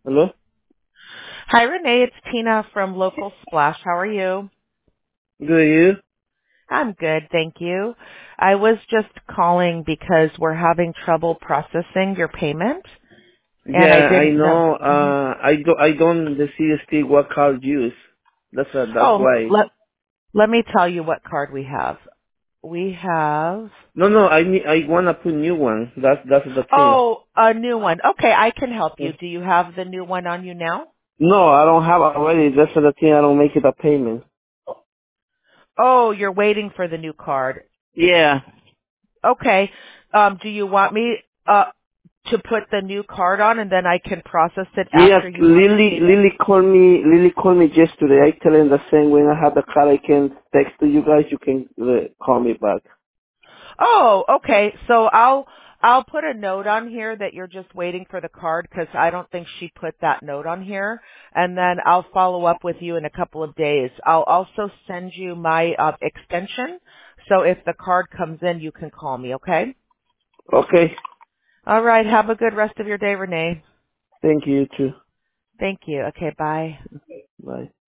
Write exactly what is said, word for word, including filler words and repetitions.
Hello? Hi, Renee. It's Tina from Local Splash. How are you? Good, you? I'm good, thank you. I was just calling because we're having trouble processing your payment, and I Yeah, I didn't know. know. Mhm. Uh, I do. I don't see still what card use. That's uh, that's Oh, why. let let me tell you what card we have. We have No, no. I need. I wanna put new one. That's that's the thing. oh a new one. Okay, I can help you. Mm. Do you have the new one on you now? No, I don't have already. That's the thing. I don't make it a payment. Oh, you're waiting for the new card. Yeah. Okay. Um, do you want me uh to put the new card on and then I can process it Yes, after you want? Lily. Lily called me. Lily called me yesterday. I tell him the same. When I have the card, I can text to you guys. You can uh, call me back. Oh, okay. So I'll I'll put a note on here that you're just waiting for the card because I don't think she put that note on here, and then I'll follow up with you in a couple of days. I'll also send you my uh, extension, so if the card comes in, you can call me. Okay. Okay. All right. Have a good rest of your day, Renee. Thank you too. Thank you. Okay. Bye. Bye.